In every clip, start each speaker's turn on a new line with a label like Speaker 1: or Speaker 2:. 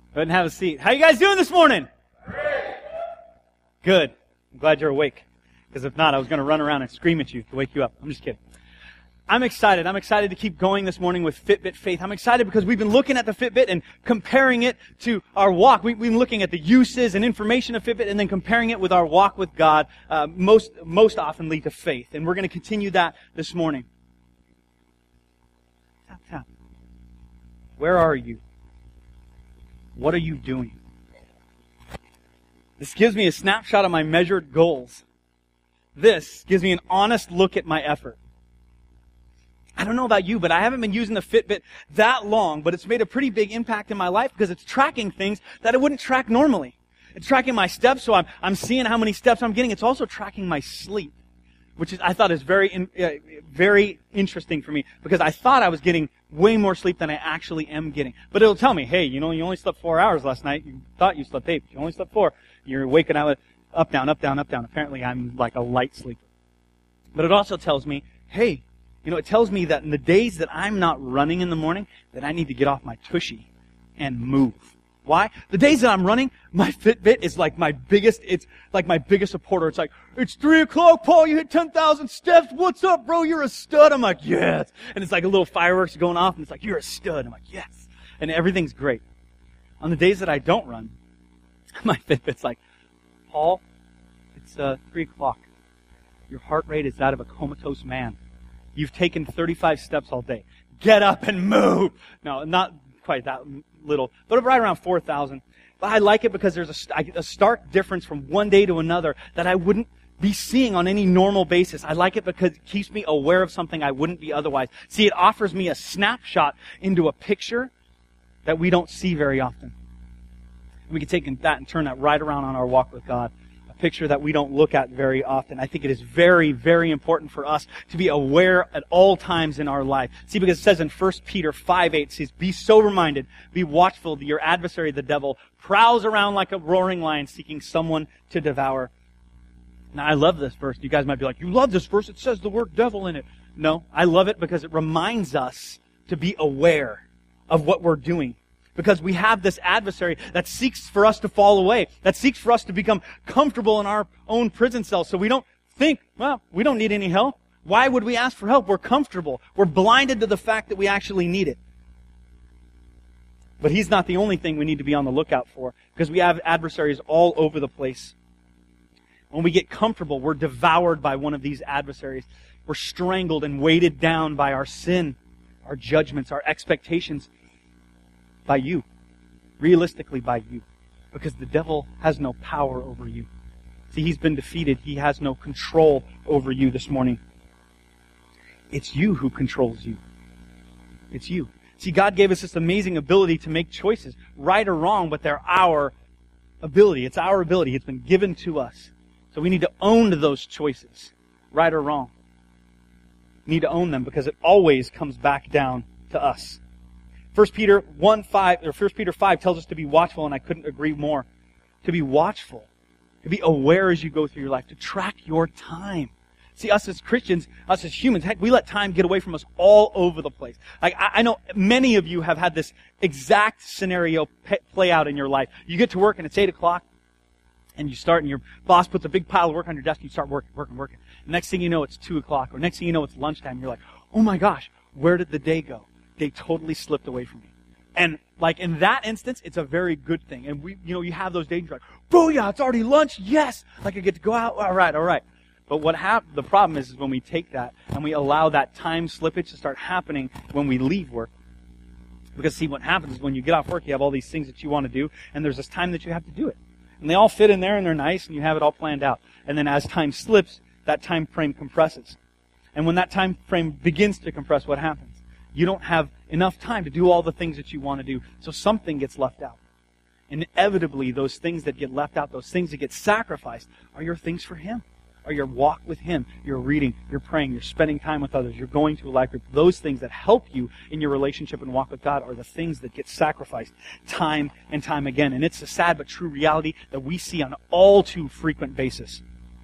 Speaker 1: Go ahead and have a seat. How you guys doing this morning? Great. Good. I'm glad you're awake. Because if not, I was going to run around and scream at you to wake you up. I'm just kidding. I'm excited. I'm excited to keep going this morning with Fitbit Faith. I'm excited because we've been looking at the Fitbit and comparing it to our walk. We've been looking at the uses and information of Fitbit and then comparing it with our walk with God, most oftenly to faith. And we're going to continue that this morning. Tap, tap. Where are you? What are you doing? This gives me a snapshot of my measured goals. This gives me an honest look at my effort. I don't know about you, but I haven't been using the Fitbit that long, but it's made a pretty big impact in my life because it's tracking things that it wouldn't track normally. It's tracking my steps, so I'm seeing how many steps I'm getting. It's also tracking my sleep, which I thought is very interesting for me because I thought I was getting way more sleep than I actually am getting. But it'll tell me, hey, you only slept 4 hours last night. You thought you slept 8. You only slept 4. You're waking up up, down, up, down, up, down. Apparently I'm like a light sleeper. But it also tells me, hey, it tells me that in the days that I'm not running in the morning, that I need to get off my tushy and move. Why? The days that I'm running, my Fitbit is like my biggest supporter. It's like, it's 3 o'clock, Paul, you hit 10,000 steps. What's up, bro? You're a stud. I'm like, yes. And it's like a little fireworks going off, and it's like, you're a stud. I'm like, yes. And everything's great. On the days that I don't run, my Fitbit's like, Paul, it's 3 o'clock. Your heart rate is that of a comatose man. You've taken 35 steps all day. Get up and move. No, not quite that little, but right around 4,000. But I like it because there's a stark difference from one day to another that I wouldn't be seeing on any normal basis. I like it because it keeps me aware of something I wouldn't be otherwise. See, it offers me a snapshot into a picture that we don't see very often. We can take that and turn that right around on our walk with God. Picture that we don't look at very often. I think it is very, very important for us to be aware at all times in our life. See, because it says in 1 Peter 5:8, it says, be sober minded, be watchful, that your adversary, the devil, prowls around like a roaring lion seeking someone to devour. Now, I love this verse. You guys might be like, you love this verse. It says the word devil in it. No, I love it because it reminds us to be aware of what we're doing. Because we have this adversary that seeks for us to fall away, that seeks for us to become comfortable in our own prison cell. So we don't think, well, we don't need any help. Why would we ask for help? We're comfortable. We're blinded to the fact that we actually need it. But he's not the only thing we need to be on the lookout for, because we have adversaries all over the place. When we get comfortable, we're devoured by one of these adversaries. We're strangled and weighted down by our sin, our judgments, our expectations. By you. Realistically by you. Because the devil has no power over you. See, he's been defeated. He has no control over you this morning. It's you who controls you. It's you. See, God gave us this amazing ability to make choices, right or wrong, but they're our ability. It's our ability. It's been given to us. So we need to own those choices, right or wrong. We need to own them because it always comes back down to us. 1 Peter 5 tells us to be watchful, and I couldn't agree more. To be watchful. To be aware as you go through your life. To track your time. See, us as Christians, us as humans, heck, we let time get away from us all over the place. Like, I know many of you have had this exact scenario play out in your life. You get to work and it's 8 o'clock, and you start, and your boss puts a big pile of work on your desk, and you start working. Next thing you know, it's 2 o'clock, or next thing you know, it's lunchtime. You're like, oh my gosh, where did the day go? They totally slipped away from me. And like in that instance, it's a very good thing. And you have those days you're like, booyah, it's already lunch, yes! Like I get to go out, all right. But the problem is when we take that and we allow that time slippage to start happening when we leave work. Because see, what happens is when you get off work, you have all these things that you want to do, and there's this time that you have to do it. And they all fit in there and they're nice and you have it all planned out. And then as time slips, that time frame compresses. And when that time frame begins to compress, what happens? You don't have enough time to do all the things that you want to do. So something gets left out. Inevitably, those things that get left out, those things that get sacrificed, are your things for Him. Are your walk with Him. You're reading, you're praying, you're spending time with others, you're going to a life group. Those things that help you in your relationship and walk with God are the things that get sacrificed time and time again. And it's a sad but true reality that we see on an all too frequent basis.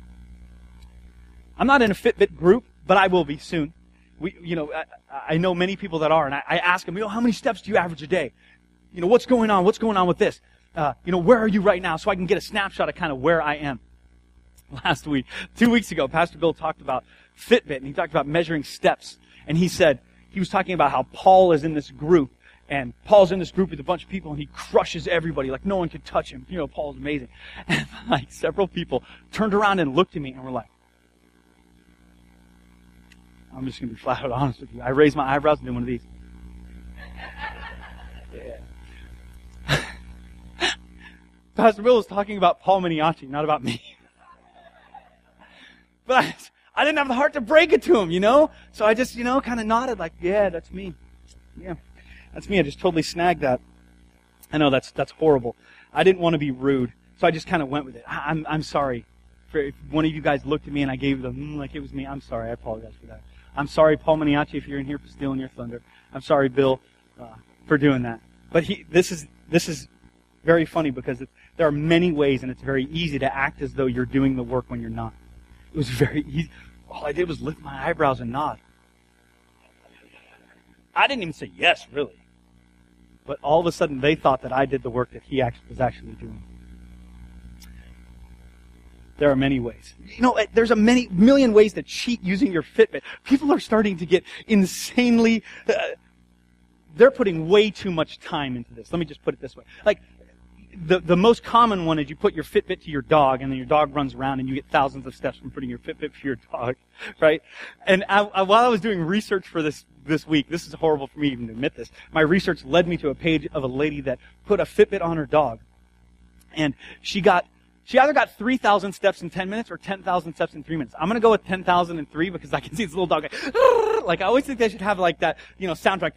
Speaker 1: I'm not in a Fitbit group, but I will be soon. I know many people that are, and I ask them, how many steps do you average a day? what's going on? What's going on with this? Where are you right now? So I can get a snapshot of kind of where I am. Last week, 2 weeks ago, Pastor Bill talked about Fitbit, and he talked about measuring steps. And he said, he was talking about how Paul is in this group, and Paul's in this group with a bunch of people, and he crushes everybody. Like, no one can touch him. Paul's amazing. And like, several people turned around and looked at me and were like, I'm just going to be flat out honest with you. I raised my eyebrows and did one of these. Yeah. Pastor Bill was talking about Paul Miniacci, not about me. But I didn't have the heart to break it to him, So I just, kind of nodded like, yeah, that's me. Yeah, that's me. I just totally snagged that. I know that's horrible. I didn't want to be rude, so I just kind of went with it. I'm sorry. If one of you guys looked at me and I gave them like it was me, I'm sorry. I apologize for that. I'm sorry, Paul Miniacci, if you're in here for stealing your thunder. I'm sorry, Bill, for doing that. But this is very funny because there are many ways, and it's very easy to act as though you're doing the work when you're not. It was very easy. All I did was lift my eyebrows and nod. I didn't even say yes, really. But all of a sudden, they thought that I did the work that he was actually doing. There are many ways. There's a million ways to cheat using your Fitbit. People are starting to get insanely... they're putting way too much time into this. Let me just put it this way. Like, the most common one is you put your Fitbit to your dog, and then your dog runs around, and you get thousands of steps from putting your Fitbit to your dog, right? And while I was doing research for this week, this is horrible for me even to admit this, my research led me to a page of a lady that put a Fitbit on her dog, and she either got 3,000 steps in 10 minutes or 10,000 steps in 3 minutes. I'm going to go with 10,003 because I can see this little dog like, I always think they should have like that, soundtrack.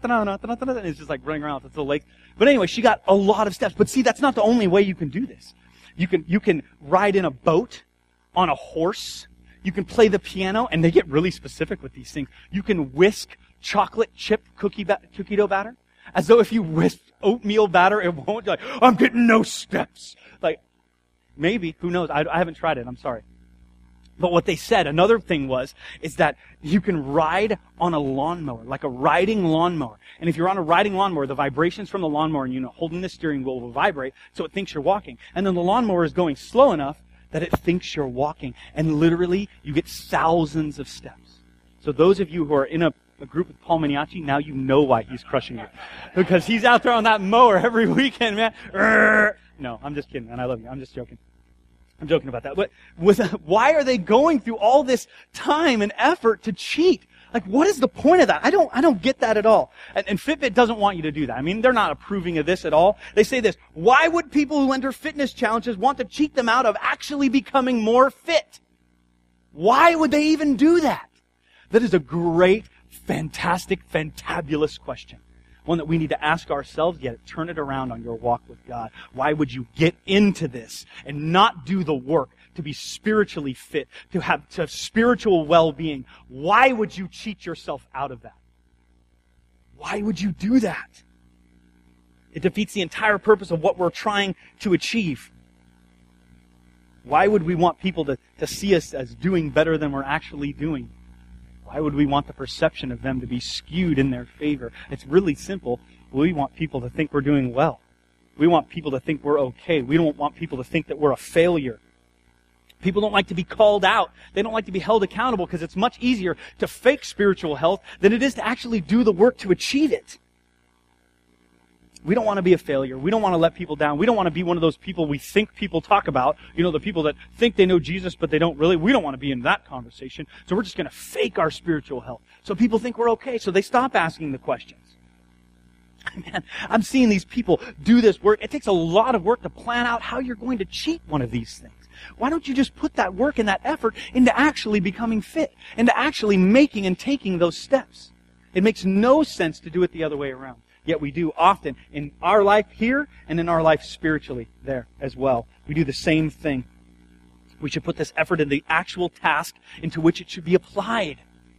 Speaker 1: And it's just like running around with its little legs. But anyway, she got a lot of steps. But see, that's not the only way you can do this. You can ride in a boat, on a horse. You can play the piano, and they get really specific with these things. You can whisk chocolate chip cookie dough batter. As though if you whisk oatmeal batter, it won't. Like, I'm getting no steps. Like, maybe, who knows? I haven't tried it, I'm sorry. But what they said, another thing is that you can ride on a lawnmower, like a riding lawnmower. And if you're on a riding lawnmower, the vibrations from the lawnmower and holding the steering wheel will vibrate, so it thinks you're walking. And then the lawnmower is going slow enough that it thinks you're walking. And literally, you get thousands of steps. So those of you who are in a group with Paul Miniacci, now you know why he's crushing you. Because he's out there on that mower every weekend, man. No, I'm just kidding, man. I love you. I'm just joking. I'm joking about that. But why are they going through all this time and effort to cheat? Like, what is the point of that? I don't get that at all. And Fitbit doesn't want you to do that. I mean, they're not approving of this at all. They say this: why would people who enter fitness challenges want to cheat them out of actually becoming more fit? Why would they even do that? That is a great, fantastic, fantabulous question. One that we need to ask ourselves, yet turn it around on your walk with God. Why would you get into this and not do the work to be spiritually fit, to have spiritual well-being? Why would you cheat yourself out of that? Why would you do that? It defeats the entire purpose of what we're trying to achieve. Why would we want people to see us as doing better than we're actually doing? Why would we want the perception of them to be skewed in their favor? It's really simple. We want people to think we're doing well. We want people to think we're okay. We don't want people to think that we're a failure. People don't like to be called out. They don't like to be held accountable because it's much easier to fake spiritual health than it is to actually do the work to achieve it. We don't want to be a failure. We don't want to let people down. We don't want to be one of those people we think people talk about. The people that think they know Jesus, but they don't really. We don't want to be in that conversation. So we're just going to fake our spiritual health. So people think we're okay. So they stop asking the questions. Man, I'm seeing these people do this work. It takes a lot of work to plan out how you're going to cheat one of these things. Why don't you just put that work and that effort into actually becoming fit, into actually making and taking those steps? It makes no sense to do it the other way around. Yet we do often in our life here and in our life spiritually there as well. We do the same thing. We should put this effort in the actual task into which it should be applied.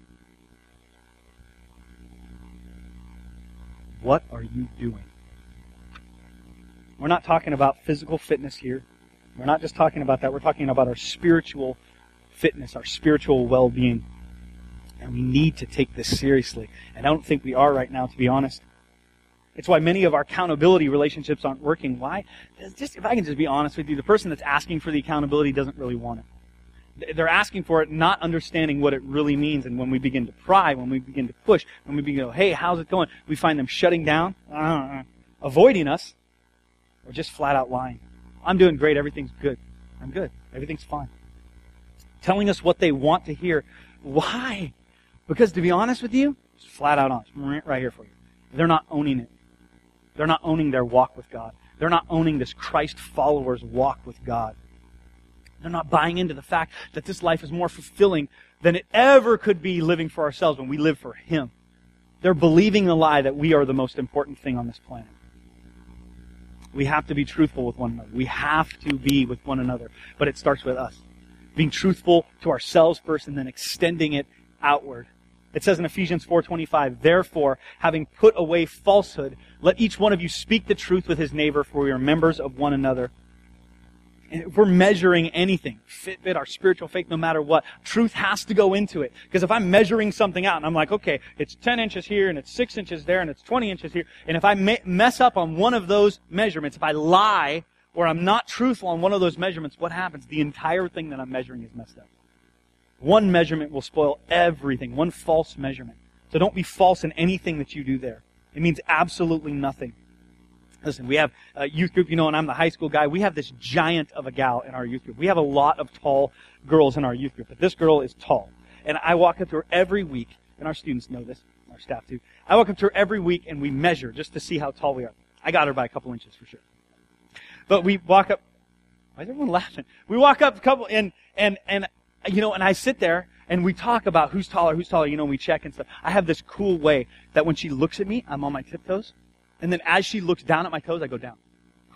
Speaker 1: What are you doing? We're not talking about physical fitness here. We're not just talking about that. We're talking about our spiritual fitness, our spiritual well-being. And we need to take this seriously. And I don't think we are right now, to be honest. It's why many of our accountability relationships aren't working. Why? If I can just be honest with you, the person that's asking for the accountability doesn't really want it. They're asking for it, not understanding what it really means. And when we begin to pry, when we begin to push, when we begin to go, hey, how's it going? We find them shutting down, avoiding us, or just flat out lying. I'm doing great. Everything's good. I'm good. Everything's fine. Telling us what they want to hear. Why? Because to be honest with you, it's flat out honest, right here for you. They're not owning it. They're not owning their walk with God. They're not owning this Christ follower's walk with God. They're not buying into the fact that this life is more fulfilling than it ever could be living for ourselves when we live for Him. They're believing the lie that we are the most important thing on this planet. We have to be truthful with one another. We have to be with one another. But it starts with us. Being truthful to ourselves first and then extending it outward. It says in Ephesians 4:25, therefore, having put away falsehood, let each one of you speak the truth with his neighbor, for we are members of one another. And if we're measuring anything, Fitbit, our spiritual faith, no matter what, truth has to go into it. Because if I'm measuring something out and I'm like, okay, it's 10 inches here and it's 6 inches there and it's 20 inches here, and if I mess up on one of those measurements, if I lie or I'm not truthful on one of those measurements, what happens? The entire thing that I'm measuring is messed up. One measurement will spoil everything. One false measurement. So don't be false in anything that you do there. It means absolutely nothing. Listen, we have a youth group, and I'm the high school guy. We have this giant of a gal in our youth group. We have a lot of tall girls in our youth group, but this girl is tall. And I walk up to her every week, and our students know this, our staff too. I walk up to her every week, and we measure just to see how tall we are. I got her by a couple inches for sure. But we walk up. Why is everyone laughing? We walk up a couple, and I sit there, and we talk about who's taller, we check and stuff. I have this cool way that when she looks at me, I'm on my tiptoes. And then as she looks down at my toes, I go down.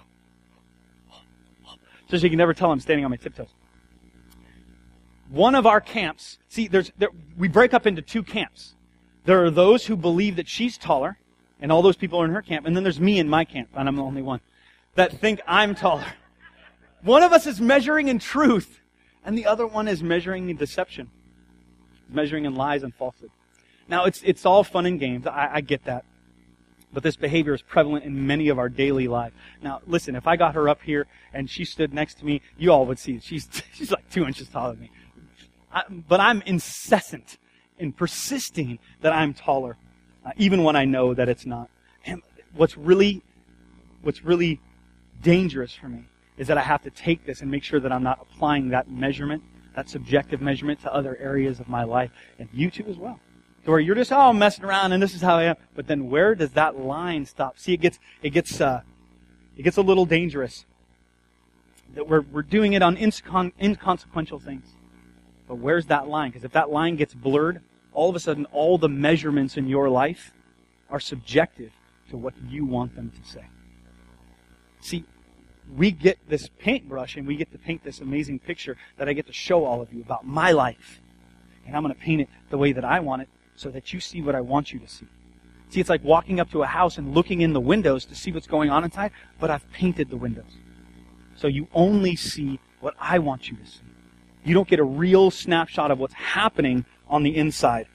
Speaker 1: So she can never tell I'm standing on my tiptoes. One of our camps, we break up into two camps. There are those who believe that she's taller, and all those people are in her camp. And then there's me in my camp, and I'm the only one that think I'm taller. One of us is measuring in truth, and the other one is measuring in deception. Measuring in lies and falsehood. Now, it's all fun and games. I get that. But this behavior is prevalent in many of our daily life. Now, listen, if I got her up here and she stood next to me, you all would see she's like 2 inches taller than me. But I'm incessant in persisting that I'm taller, even when I know that it's not. And what's really dangerous for me is that I have to take this and make sure that I'm not applying that measurement, that subjective measurement, to other areas of my life, and you too as well. To where you're just, messing around and this is how I am. But then where does that line stop? See, it gets a little dangerous. That we're doing it on inconsequential things. But where's that line? Because if that line gets blurred, all of a sudden all the measurements in your life are subjective to what you want them to say. See, we get this paintbrush and we get to paint this amazing picture that I get to show all of you about my life. And I'm going to paint it the way that I want it so that you see what I want you to see. See, it's like walking up to a house and looking in the windows to see what's going on inside, but I've painted the windows. So you only see what I want you to see. You don't get a real snapshot of what's happening on the inside.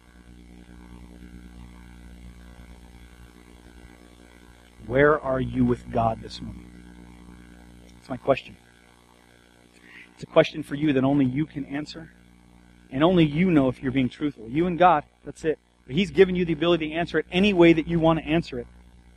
Speaker 1: Where are you with God this morning? That's my question. It's a question for you that only you can answer. And only you know if you're being truthful. You and God, that's it. But He's given you the ability to answer it any way that you want to answer it.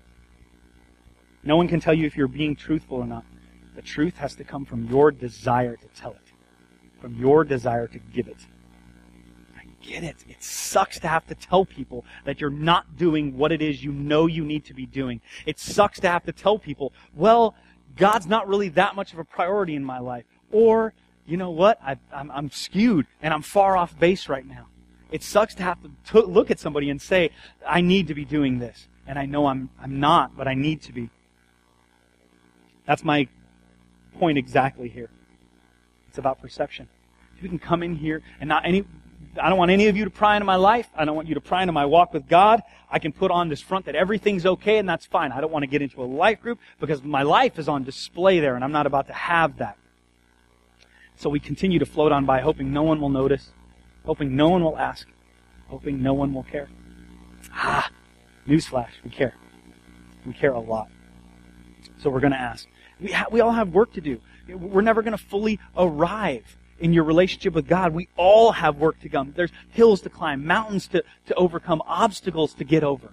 Speaker 1: No one can tell you if you're being truthful or not. The truth has to come from your desire to tell it. From your desire to give it. I get it. It sucks to have to tell people that you're not doing what it is you know you need to be doing. It sucks to have to tell people, well, God's not really that much of a priority in my life. Or, you know what? I'm skewed and I'm far off base right now. It sucks to have to look at somebody and say, I need to be doing this. And I know I'm not, but I need to be. That's my point exactly here. It's about perception. If you can come in here and I don't want any of you to pry into my life. I don't want you to pry into my walk with God. I can put on this front that everything's okay and that's fine. I don't want to get into a life group because my life is on display there and I'm not about to have that. So we continue to float on by, hoping no one will notice, hoping no one will ask, hoping no one will care. Newsflash, we care. We care a lot. So we're going to ask. We all have work to do. We're never going to fully arrive in your relationship with God. We all have work to come. There's hills to climb, mountains to overcome, obstacles to get over.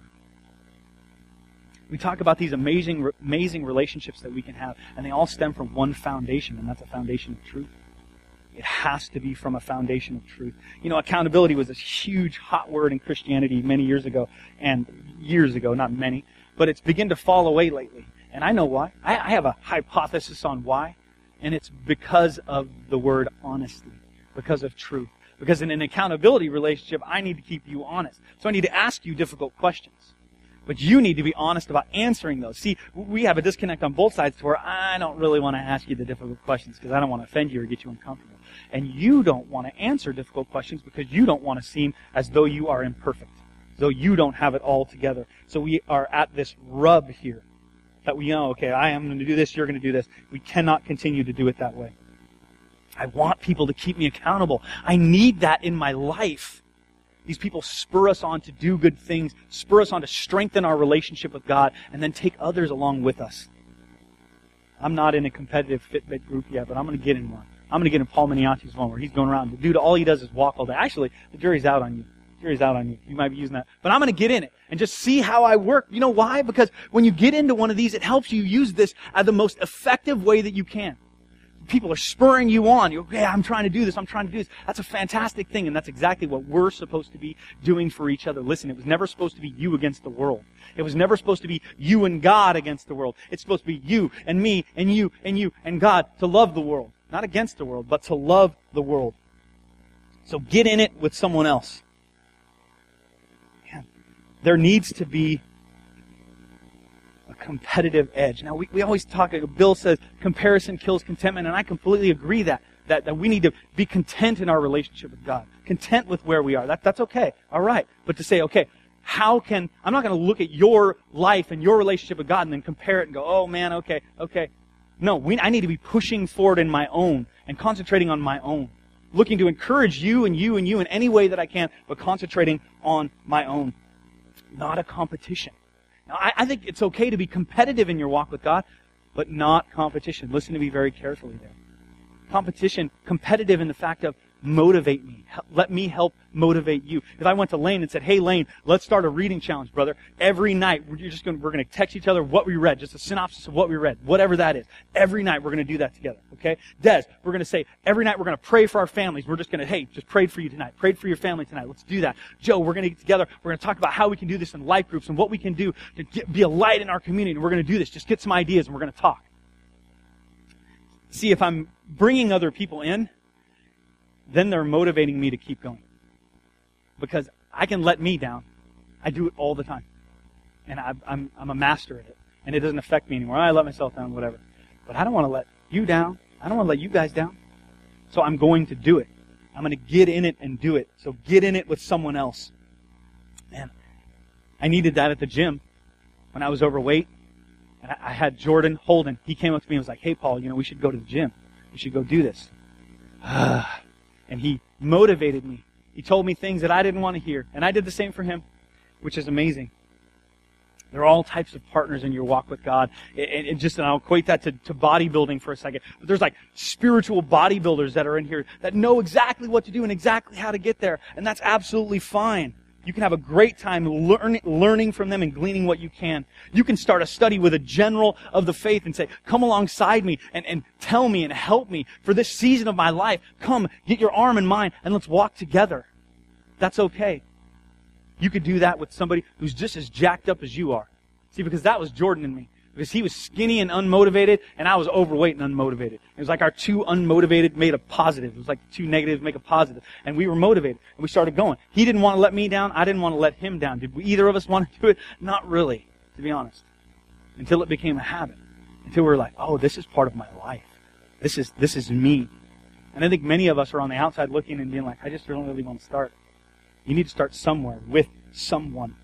Speaker 1: We talk about these amazing relationships that we can have, and they all stem from one foundation, and that's a foundation of truth. It has to be from a foundation of truth. You know, accountability was this huge hot word in Christianity many years ago, not many, but it's begun to fall away lately. And I know why. I have a hypothesis on why. And it's because of the word honesty. Because of truth. Because in an accountability relationship, I need to keep you honest. So I need to ask you difficult questions. But you need to be honest about answering those. See, we have a disconnect on both sides to where I don't really want to ask you the difficult questions because I don't want to offend you or get you uncomfortable. And you don't want to answer difficult questions because you don't want to seem as though you are imperfect. As though you don't have it all together. So we are at this rub here. That we know, okay, I am going to do this, you're going to do this. We cannot continue to do it that way. I want people to keep me accountable. I need that in my life. These people spur us on to do good things, spur us on to strengthen our relationship with God, and then take others along with us. I'm not in a competitive Fitbit group yet, but I'm going to get in one. I'm going to get in Paul Miniati's one where he's going around. The dude, all he does is walk all day. Actually, the jury's out on you. You might be using that. But I'm going to get in it and just see how I work. You know why? Because when you get into one of these, it helps you use this as the most effective way that you can. People are spurring you on. You're, okay, I'm trying to do this. That's a fantastic thing, and that's exactly what we're supposed to be doing for each other. Listen, it was never supposed to be you against the world. It was never supposed to be you and God against the world. It's supposed to be you and me and you and you and God to love the world. Not against the world, but to love the world. So get in it with someone else. There needs to be a competitive edge. Now, we always talk, Bill says, comparison kills contentment, and I completely agree that we need to be content in our relationship with God. Content with where we are. That's okay. All right. But to say, okay, I'm not going to look at your life and your relationship with God and then compare it and go, oh man, okay. No, I need to be pushing forward in my own and concentrating on my own. Looking to encourage you and you and you in any way that I can, but concentrating on my own. Not a competition. Now, I think it's okay to be competitive in your walk with God, but not competition. Listen to me very carefully there. Competitive in the fact of motivate me. Let me help motivate you. If I went to Lane and said, hey Lane, let's start a reading challenge, brother. Every night we're going to text each other what we read, just a synopsis of what we read, whatever that is. Every night we're going to do that together, okay? Des, we're going to say, every night we're going to pray for our families. We're just going to, hey, just prayed for you tonight. Prayed for your family tonight. Let's do that. Joe, we're going to get together. We're going to talk about how we can do this in life groups and what we can do to be a light in our community. And we're going to do this. Just get some ideas and we're going to talk. See, if I'm bringing other people in, then they're motivating me to keep going. Because I can let me down. I do it all the time. And I'm a master at it. And it doesn't affect me anymore. I let myself down, whatever. But I don't want to let you down. I don't want to let you guys down. So I'm going to do it. I'm going to get in it and do it. So get in it with someone else. Man, I needed that at the gym when I was overweight. And I had Jordan Holden. He came up to me and was like, hey, Paul, we should go to the gym. We should go do this. And he motivated me. He told me things that I didn't want to hear. And I did the same for him, which is amazing. There are all types of partners in your walk with God. And I'll equate that to bodybuilding for a second. But there's like spiritual bodybuilders that are in here that know exactly what to do and exactly how to get there. And that's absolutely fine. You can have a great time learning from them and gleaning what you can. You can start a study with a general of the faith and say, come alongside me and tell me and help me for this season of my life. Come, get your arm in mine and let's walk together. That's okay. You could do that with somebody who's just as jacked up as you are. See, because that was Jordan and me. Because he was skinny and unmotivated, and I was overweight and unmotivated. It was like our two unmotivated made a positive. It was like two negatives make a positive. And we were motivated, and we started going. He didn't want to let me down. I didn't want to let him down. Did either of us want to do it? Not really, to be honest. Until it became a habit. Until we were like, oh, this is part of my life. This is me. And I think many of us are on the outside looking and being like, I just don't really want to start. You need to start somewhere with someone.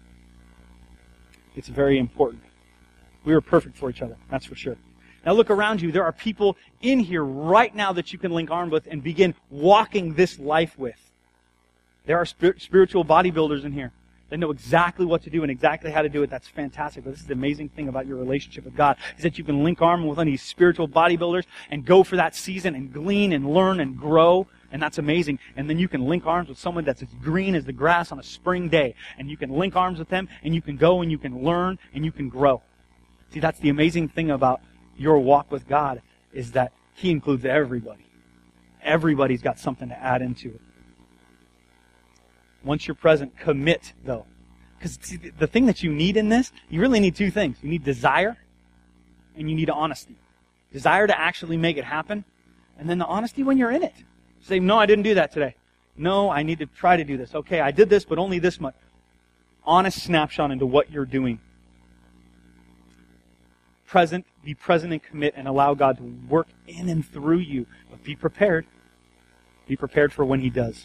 Speaker 1: It's very important. We are perfect for each other, that's for sure. Now look around you. There are people in here right now that you can link arms with and begin walking this life with. There are spiritual bodybuilders in here. They know exactly what to do and exactly how to do it. That's fantastic. But this is the amazing thing about your relationship with God, is that you can link arms with one of these spiritual bodybuilders and go for that season and glean and learn and grow. And that's amazing. And then you can link arms with someone that's as green as the grass on a spring day. And you can link arms with them, and you can go and you can learn and you can grow. See, that's the amazing thing about your walk with God, is that He includes everybody. Everybody's got something to add into it. Once you're present, commit, though. Because the thing that you need in this, you really need two things. You need desire, and you need honesty. Desire to actually make it happen, and then the honesty when you're in it. Say, no, I didn't do that today. No, I need to try to do this. Okay, I did this, but only this much. Honest snapshot into what you're doing. Be present and commit, and allow God to work in and through you. But be prepared. Be prepared for when He does.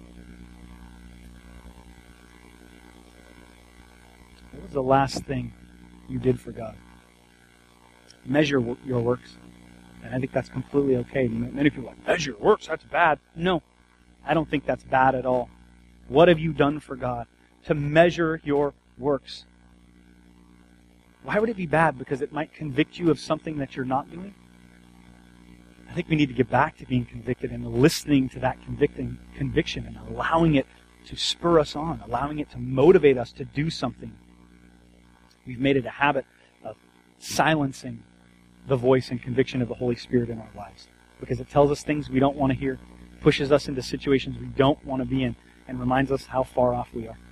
Speaker 1: What was the last thing you did for God? Measure your works. And I think that's completely okay. Many people are like, measure your works, that's bad. No, I don't think that's bad at all. What have you done for God? To measure your works. Why would it be bad? Because it might convict you of something that you're not doing? I think we need to get back to being convicted and listening to that conviction and allowing it to spur us on, allowing it to motivate us to do something. We've made it a habit of silencing the voice and conviction of the Holy Spirit in our lives, because it tells us things we don't want to hear, pushes us into situations we don't want to be in, and reminds us how far off we are.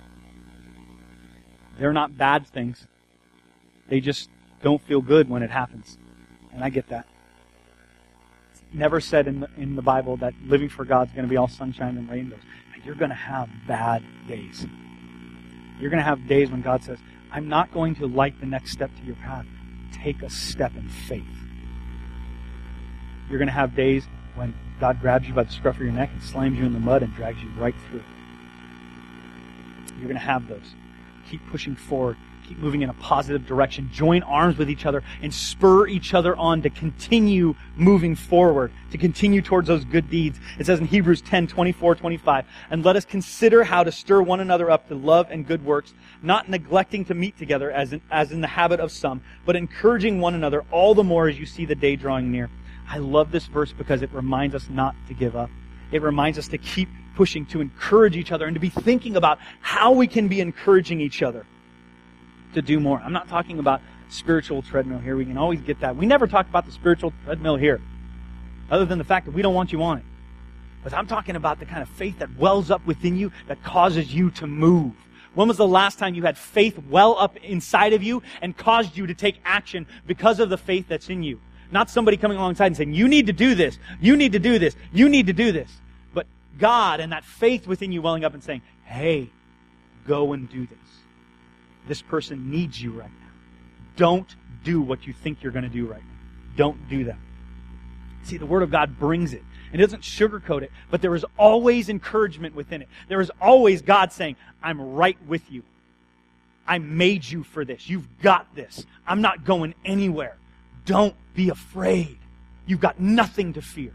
Speaker 1: They're not bad things. They just don't feel good when it happens. And I get that. It's never said in the Bible that living for God's going to be all sunshine and rainbows. You're going to have bad days. You're going to have days when God says, I'm not going to light the next step to your path. Take a step in faith. You're going to have days when God grabs you by the scruff of your neck and slams you in the mud and drags you right through. You're going to have those. Keep pushing forward. Keep moving in a positive direction. Join arms with each other and spur each other on to continue moving forward, to continue towards those good deeds. It says in Hebrews 10:24-25, and let us consider how to stir one another up to love and good works, not neglecting to meet together as in the habit of some, but encouraging one another all the more as you see the day drawing near. I love this verse because it reminds us not to give up. It reminds us to keep pushing, to encourage each other, and to be thinking about how we can be encouraging each other to do more. I'm not talking about spiritual treadmill here. We can always get that. We never talk about the spiritual treadmill here, other than the fact that we don't want you on it. But I'm talking about the kind of faith that wells up within you that causes you to move. When was the last time you had faith well up inside of you and caused you to take action because of the faith that's in you? Not somebody coming alongside and saying, you need to do this, you need to do this, you need to do this. But God and that faith within you welling up and saying, hey, go and do this. This person needs you right now. Don't do what you think you're going to do right now. Don't do that. See, the Word of God brings it. It doesn't sugarcoat it, but there is always encouragement within it. There is always God saying, I'm right with you. I made you for this. You've got this. I'm not going anywhere. Don't be afraid. You've got nothing to fear.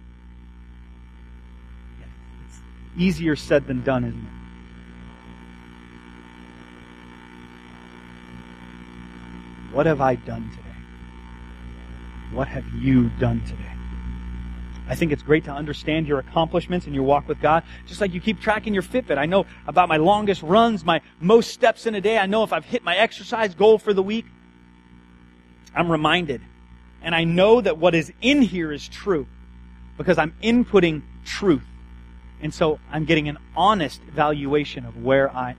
Speaker 1: It's easier said than done, isn't it? What have I done today? What have you done today? I think it's great to understand your accomplishments and your walk with God, just like you keep tracking your Fitbit. I know about my longest runs, my most steps in a day. I know if I've hit my exercise goal for the week. I'm reminded. And I know that what is in here is true because I'm inputting truth. And so I'm getting an honest evaluation of where I am.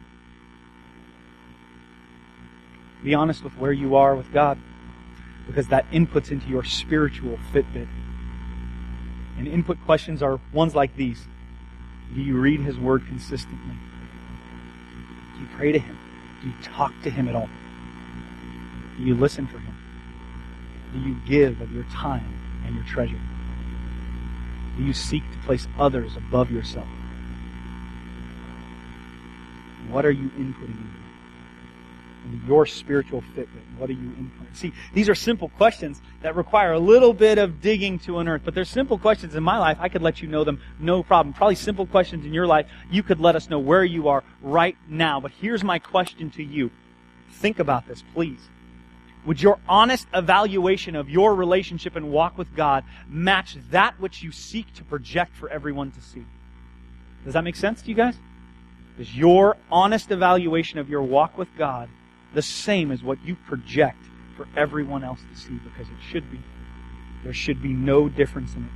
Speaker 1: Be honest with where you are with God, because that inputs into your spiritual Fitbit. And input questions are ones like these. Do you read His Word consistently? Do you pray to Him? Do you talk to Him at all? Do you listen for Him? Do you give of your time and your treasure? Do you seek to place others above yourself? What are you inputting into? And your spiritual Fitbit, what are you implementing? See, these are simple questions that require a little bit of digging to unearth. But they're simple questions in my life. I could let you know them, no problem. Probably simple questions in your life. You could let us know where you are right now. But here's my question to you. Think about this, please. Would your honest evaluation of your relationship and walk with God match that which you seek to project for everyone to see? Does that make sense to you guys? Is your honest evaluation of your walk with God the same as what you project for everyone else to see? Because it should be. There should be no difference in it.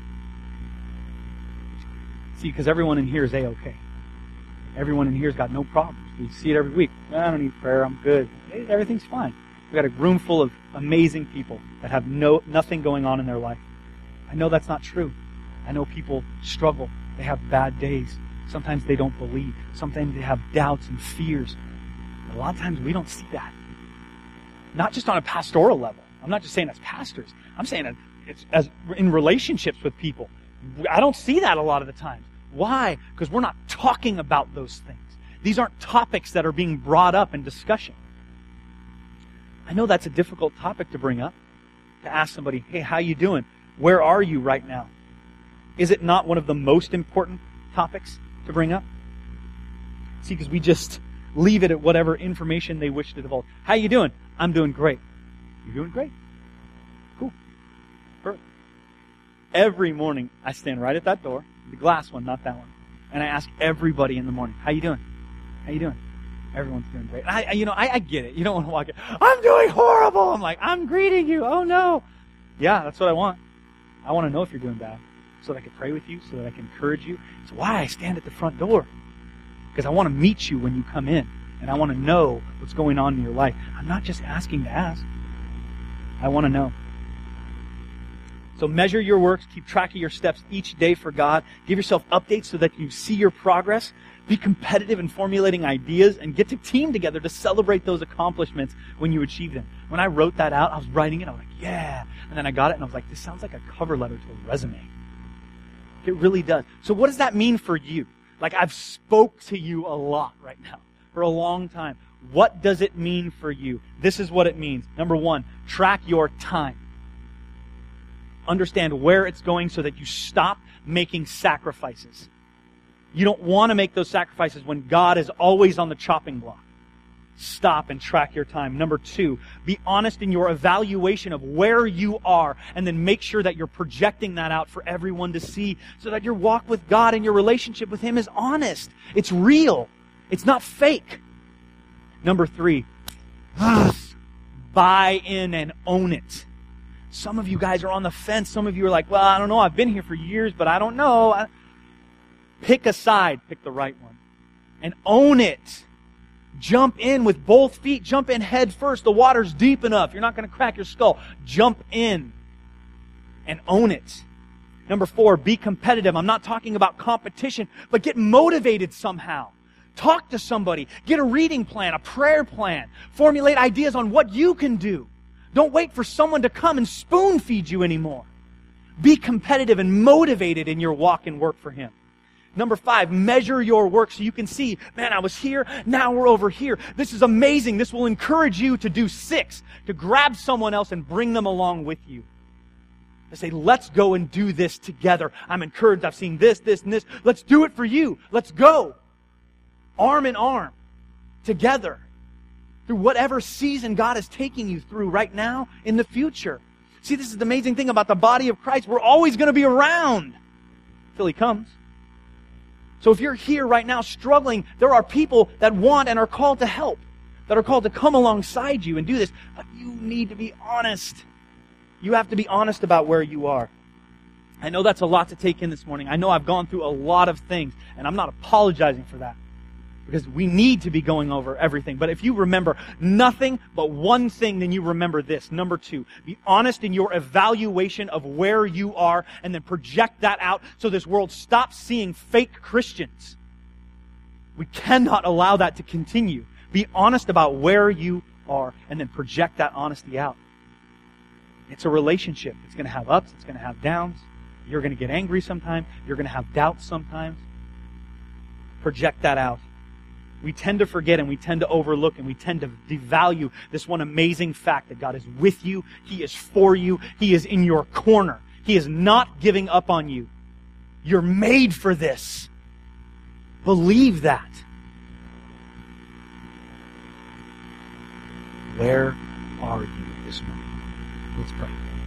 Speaker 1: See, because everyone in here is A-okay. Everyone in here has got no problems. We see it every week. I don't need prayer. I'm good. Everything's fine. We've got a room full of amazing people that have nothing going on in their life. I know that's not true. I know people struggle. They have bad days. Sometimes they don't believe. Sometimes they have doubts and fears. A lot of times we don't see that. Not just on a pastoral level. I'm not just saying as pastors. I'm saying it's as in relationships with people. I don't see that a lot of the times. Why? Because we're not talking about those things. These aren't topics that are being brought up in discussion. I know that's a difficult topic to bring up. To ask somebody, hey, how you doing? Where are you right now? Is it not one of the most important topics to bring up? See, because we just leave it at whatever information they wish to divulge. How you doing? I'm doing great. You're doing great. Cool. Perfect. Every morning, I stand right at that door, the glass one, not that one, and I ask everybody in the morning, how you doing? How you doing? Everyone's doing great. I get it. You don't want to walk in, I'm doing horrible. I'm like, I'm greeting you. Oh, no. Yeah, that's what I want. I want to know if you're doing bad so that I can pray with you, so that I can encourage you. It's why I stand at the front door. Because I want to meet you when you come in. And I want to know what's going on in your life. I'm not just asking to ask. I want to know. So measure your works. Keep track of your steps each day for God. Give yourself updates so that you see your progress. Be competitive in formulating ideas and get to team together to celebrate those accomplishments when you achieve them. When I wrote that out, I was writing it. I was like, yeah. And then I got it and I was like, this sounds like a cover letter to a resume. It really does. So what does that mean for you? Like, I've spoke to you a lot right now for a long time. What does it mean for you? This is what it means. Number one, track your time. Understand where it's going so that you stop making sacrifices. You don't want to make those sacrifices when God is always on the chopping block. Stop and track your time. Number two, be honest in your evaluation of where you are, and then make sure that you're projecting that out for everyone to see so that your walk with God and your relationship with Him is honest. It's real. It's not fake. Number three, buy in and own it. Some of you guys are on the fence. Some of you are like, well, I don't know. I've been here for years, but I don't know. Pick a side. Pick the right one. And own it. Jump in with both feet. Jump in head first. The water's deep enough. You're not going to crack your skull. Jump in and own it. Number four, be competitive. I'm not talking about competition, but get motivated somehow. Talk to somebody. Get a reading plan, a prayer plan. Formulate ideas on what you can do. Don't wait for someone to come and spoon feed you anymore. Be competitive and motivated in your walk and work for Him. Number five, measure your work so you can see, man, I was here, now we're over here. This is amazing. This will encourage you to do 6, to grab someone else and bring them along with you. To say, let's go and do this together. I'm encouraged. I've seen this, this, and this. Let's do it for you. Let's go. Arm in arm. Together. Through whatever season God is taking you through right now in the future. See, this is the amazing thing about the body of Christ. We're always going to be around till He comes. So if you're here right now struggling, there are people that want and are called to help, that are called to come alongside you and do this. But you need to be honest. You have to be honest about where you are. I know that's a lot to take in this morning. I know I've gone through a lot of things, and I'm not apologizing for that, because we need to be going over everything. But if you remember nothing but one thing, then you remember this. Number 2, be honest in your evaluation of where you are, and then project that out so this world stops seeing fake Christians. We cannot allow that to continue. Be honest about where you are, and then project that honesty out. It's a relationship. It's going to have ups. It's going to have downs. You're going to get angry sometimes. You're going to have doubts sometimes. Project that out. we tend to forget and we tend to overlook and we tend to devalue this one amazing fact that God is with you, He is for you, He is in your corner. He is not giving up on you. You're made for this. Believe that. Where are you this morning? Let's pray.